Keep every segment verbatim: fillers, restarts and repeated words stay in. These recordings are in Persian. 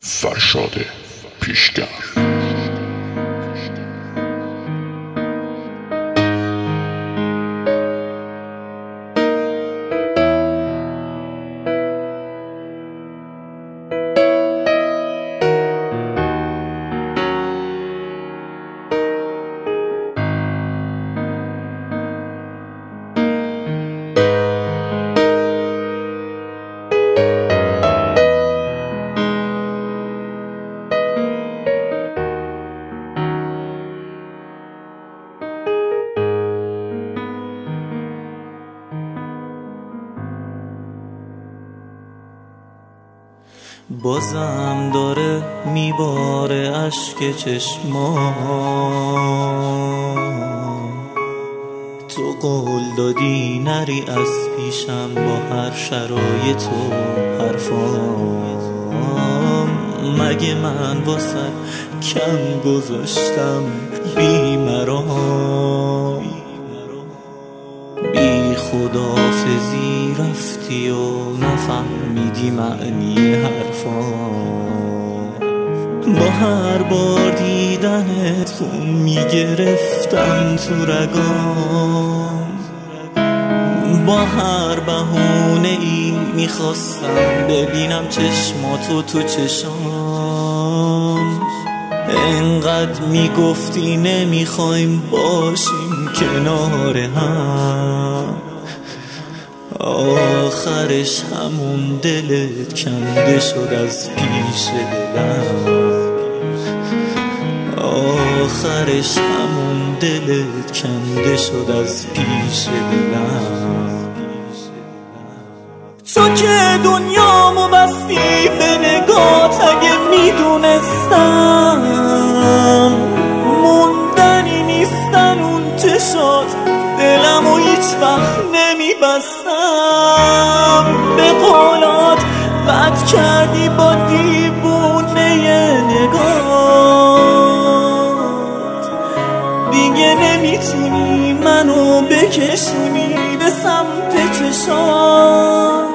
فرشاد پیشگر. بازم داره میباره اشک چشمام، تو قول دادی نری از پیشم با هر شرایط و حرفام. مگه من واسه کم گذاشتم بی مرام؟ بی خداحافظی رفتی و نفهمیدی معنی حرفام. با هر بار دیدنت خون میگرفتم تو رگام، با هر بهونه ای میخواستم ببینم چشماتو تو چشام. انقدر میگفتی نمیخوایم باشیم کنار هم، آخرش همون دلت کنده شد از پیش دلم. آخرش همون دلت کنده شد از پیش دلم. تو که دنیامو بستی به نگات، اگه میدونستم موندنی نیستن اون چشات، دلمو هیچ وقت نمیبستم. به قولات بد کردی با دیوونه نگات، دیگه نمیتونی منو بکشونی به سمت چشات.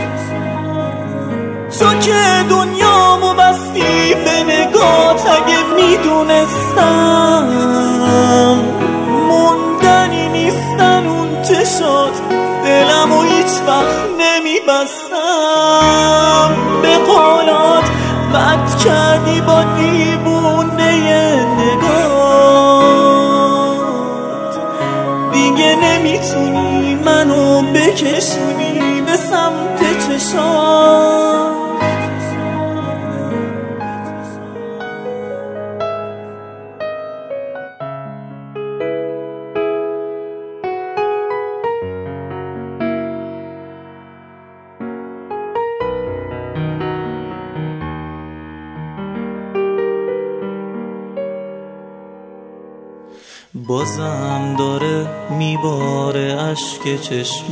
تو که دنیامو بستی به نگات، اگه میدونستم موندنی نیستن اون چشات، دلمو هیچ وقت نمیبستم. به قولات بد کردی با دیوونه نگات، دیگه نمیتونی منو بکشونی به سمت چشات. بازم داره میباره اشک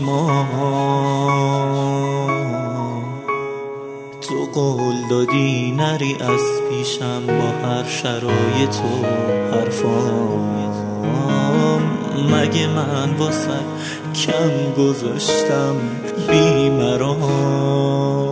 چشمام، تو قول دادی نری از پیشم با هر شرایط و حرفام. مگه من واسه کم گذاشتم بی مرام؟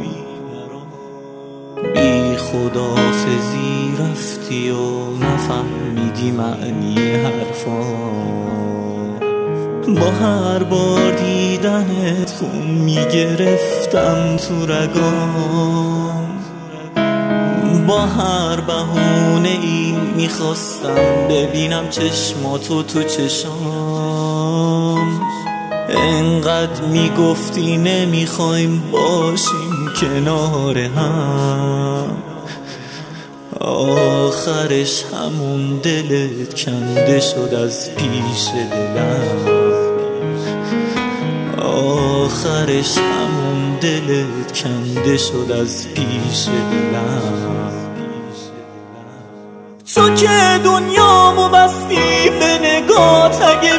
بی خداحافظی رفتی و نفهمیدی معنی حرفام. با هر بار دیدنت خون میگرفتم تو رگام، با هر بهونه ای میخواستم ببینم چشماتو تو چشام. انقدر میگفتی نمیخوایم باشیم کنار هم، آخرش همون دلت کنده شد از پیش دلم. آخرش همون دلت کنده شد از پیش دلم. تو که دنیامو بستی به نگات، اگه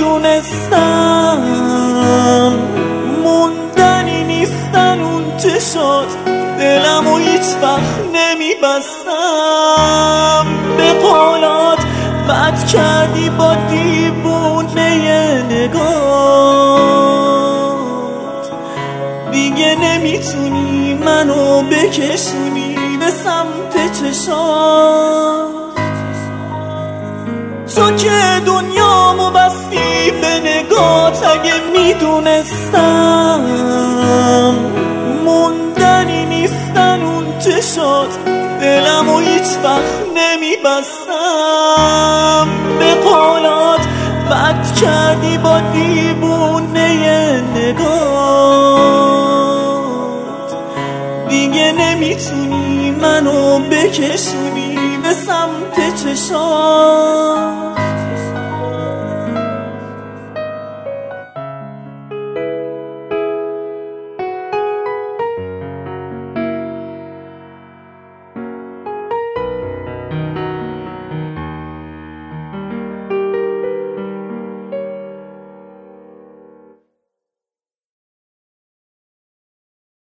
میدونستم موندنی نیستن اون چشات، دلمو هیچ وقت نمیبستم. به قولات بد کردی با دیوونه نگات، دیگه نمیتونی منو بکشونی به سمت چشات. تو که دنیامو بستی به نگات، اگه میدونستم موندنی نیستن اون چشات، دلمو هیچ وقت نمیبستم به قولات. بد کردی با دیوونه نگات، دیگه نمیتونی منو بکشونی به سمت چشات.